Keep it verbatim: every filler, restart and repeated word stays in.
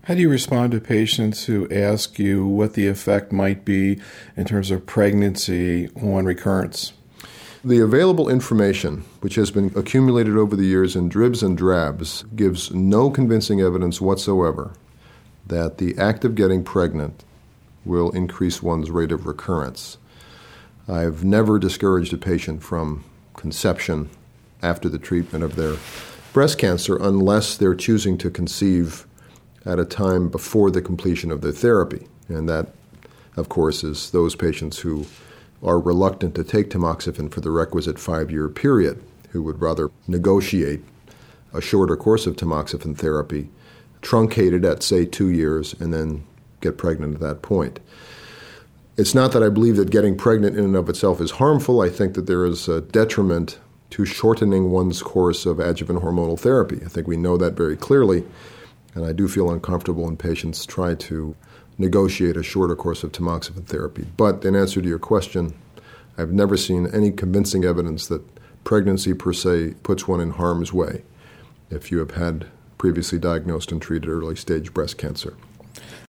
How do you respond to patients who ask you what the effect might be in terms of pregnancy on recurrence? The available information, which has been accumulated over the years in dribs and drabs, gives no convincing evidence whatsoever that the act of getting pregnant will increase one's rate of recurrence. I've never discouraged a patient from conception after the treatment of their breast cancer unless they're choosing to conceive at a time before the completion of their therapy. And that, of course, is those patients who are reluctant to take tamoxifen for the requisite five-year period, who would rather negotiate a shorter course of tamoxifen therapy, truncated at, say, two years, and then get pregnant at that point. It's not that I believe that getting pregnant in and of itself is harmful. I think that there is a detriment to shortening one's course of adjuvant hormonal therapy. I think we know that very clearly, and I do feel uncomfortable when patients try to negotiate a shorter course of tamoxifen therapy. But in answer to your question, I've never seen any convincing evidence that pregnancy per se puts one in harm's way if you have had previously diagnosed and treated early-stage breast cancer.